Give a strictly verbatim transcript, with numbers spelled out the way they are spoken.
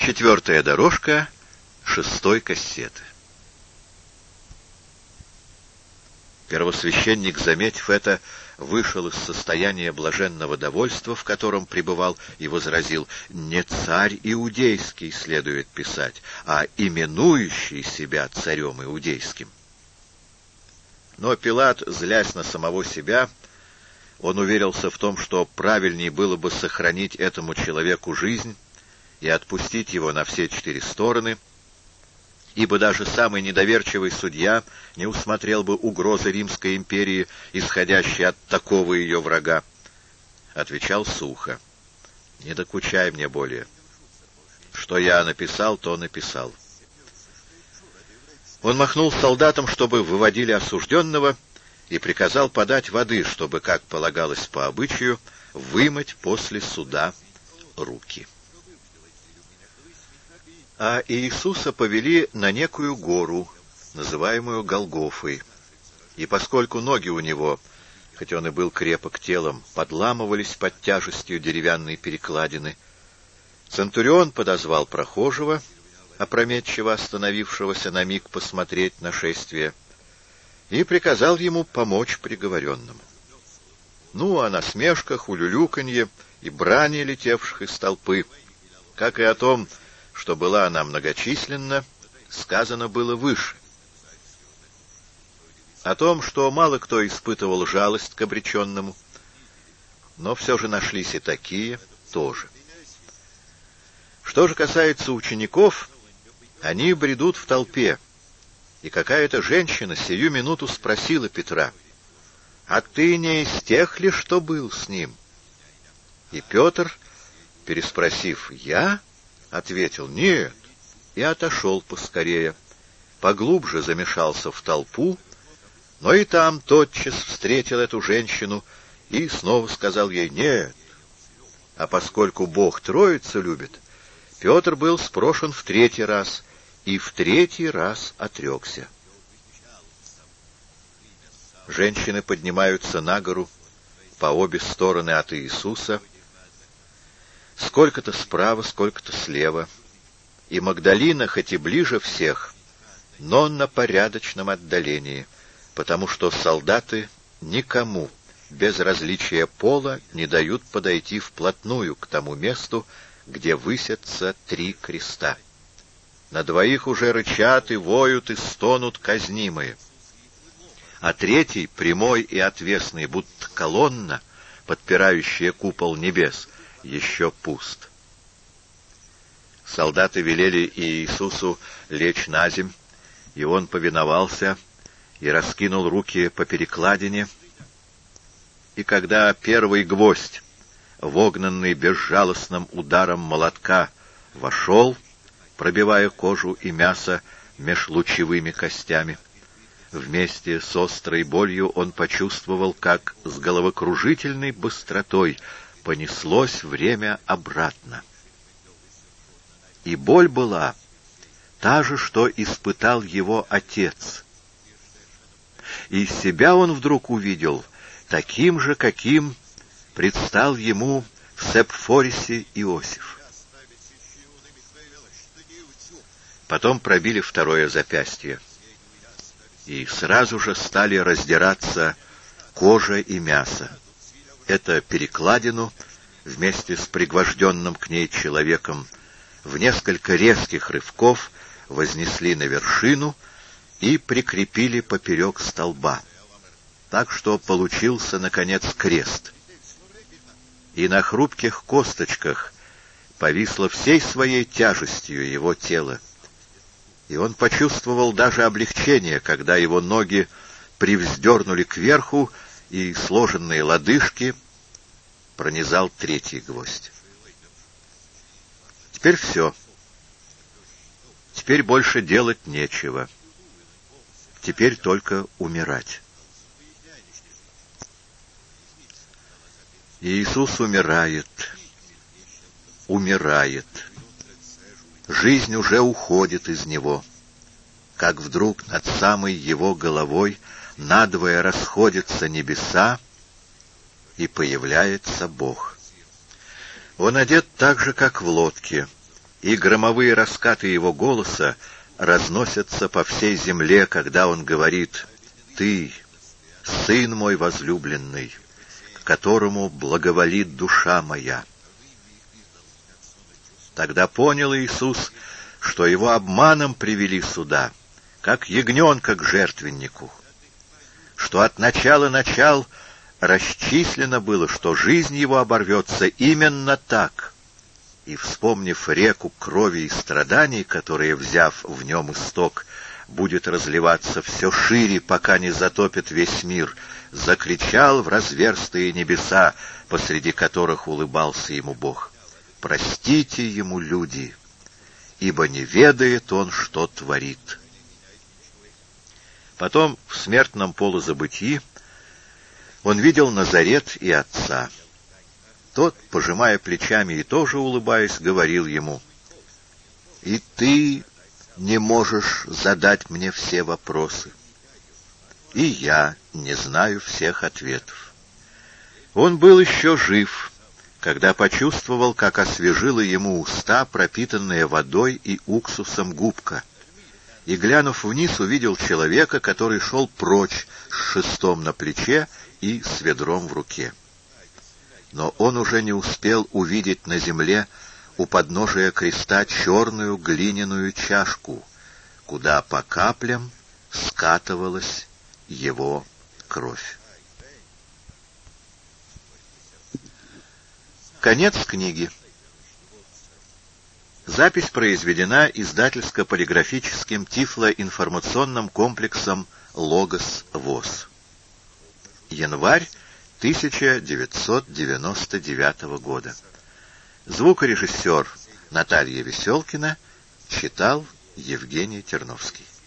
Четвертая дорожка шестой кассеты. Первосвященник, заметив это, вышел из состояния блаженного довольства, в котором пребывал, и возразил: не царь иудейский следует писать, а именующий себя царем иудейским. Но Пилат, злясь на самого себя, он уверился в том, что правильнее было бы сохранить этому человеку жизнь и отпустить его на все четыре стороны, ибо даже самый недоверчивый судья не усмотрел бы угрозы Римской империи, исходящей от такого ее врага. Отвечал сухо: не докучай мне более. Что я написал, то написал. Он махнул солдатам, чтобы выводили осужденного, и приказал подать воды, чтобы, как полагалось по обычаю, вымыть после суда руки. А Иисуса повели на некую гору, называемую Голгофой, и поскольку ноги у него, хоть он и был крепок телом, подламывались под тяжестью деревянной перекладины, центурион подозвал прохожего, опрометчиво остановившегося на миг посмотреть на шествие, и приказал ему помочь приговоренному. Ну, о насмешках, улюлюканье и брани, летевших из толпы, как и о том, что была она многочисленна, сказано было выше. О том, что мало кто испытывал жалость к обреченному, но все же нашлись и такие тоже. Что же касается учеников, они бредут в толпе, и какая-то женщина сию минуту спросила Петра: «А ты не из тех ли, что был с ним?» И Петр, переспросив «Я?», ответил «Нет», и отошел поскорее, поглубже замешался в толпу, но и там тотчас встретил эту женщину и снова сказал ей «Нет». А поскольку Бог Троицу любит, Петр был спрошен в третий раз, и в третий раз отрекся. Женщины поднимаются на гору по обе стороны от Иисуса, сколько-то справа, сколько-то слева, и Магдалина, хоть и ближе всех, но на порядочном отдалении, потому что солдаты никому, без различия пола, не дают подойти вплотную к тому месту, где высятся три креста. На двоих уже рычат и воют и стонут казнимые, а третий, прямой и отвесный, будто колонна, подпирающая купол небес, еще пуст. Солдаты велели Иисусу лечь наземь, и он повиновался и раскинул руки по перекладине, и когда первый гвоздь, вогнанный безжалостным ударом молотка, вошел, пробивая кожу и мясо меж лучевыми костями, вместе с острой болью он почувствовал, как с головокружительной быстротой понеслось время обратно. И боль была та же, что испытал его отец. И себя он вдруг увидел таким же, каким предстал ему в Сепфорисе Иосиф. Потом пробили второе запястье, и сразу же стали раздираться кожа и мясо. Это перекладину вместе с пригвожденным к ней человеком в несколько резких рывков вознесли на вершину и прикрепили поперек столба, так что получился, наконец, крест. И на хрупких косточках повисло всей своей тяжестью его тело, и он почувствовал даже облегчение, когда его ноги привздернули кверху, и сложенные лодыжки пронизал третий гвоздь. Теперь все. Теперь больше делать нечего. Теперь только умирать. Иисус умирает. Умирает. Жизнь уже уходит из него, как вдруг над самой его головой надвое расходятся небеса, и появляется Бог. Он одет так же, как в лодке, и громовые раскаты его голоса разносятся по всей земле, когда он говорит: «Ты, сын мой возлюбленный, к которому благоволит душа моя». Тогда понял Иисус, что его обманом привели сюда, как ягненка к жертвеннику, что от начала начал расчислено было, что жизнь его оборвется именно так. И, вспомнив реку крови и страданий, которая, взяв в нем исток, будет разливаться все шире, пока не затопит весь мир, закричал в разверстые небеса, посреди которых улыбался ему Бог: «Простите ему, люди, ибо не ведает он, что творит». Потом в смертном полузабытии он видел Назарет и отца. Тот, пожимая плечами и тоже улыбаясь, говорил ему: «И ты не можешь задать мне все вопросы, и я не знаю всех ответов». Он был еще жив, когда почувствовал, как освежила ему уста, пропитанная водой и уксусом губка, и, глянув вниз, увидел человека, который шел прочь с шестом на плече и с ведром в руке. Но он уже не успел увидеть на земле у подножия креста черную глиняную чашку, куда по каплям скатывалась его кровь. Конец книги. Запись произведена издательско-полиграфическим тифлоинформационным комплексом «Логос ВОС». Январь тысяча девятьсот девяносто девятого года. Звукорежиссер Наталья Веселкина читал Евгений Терновский.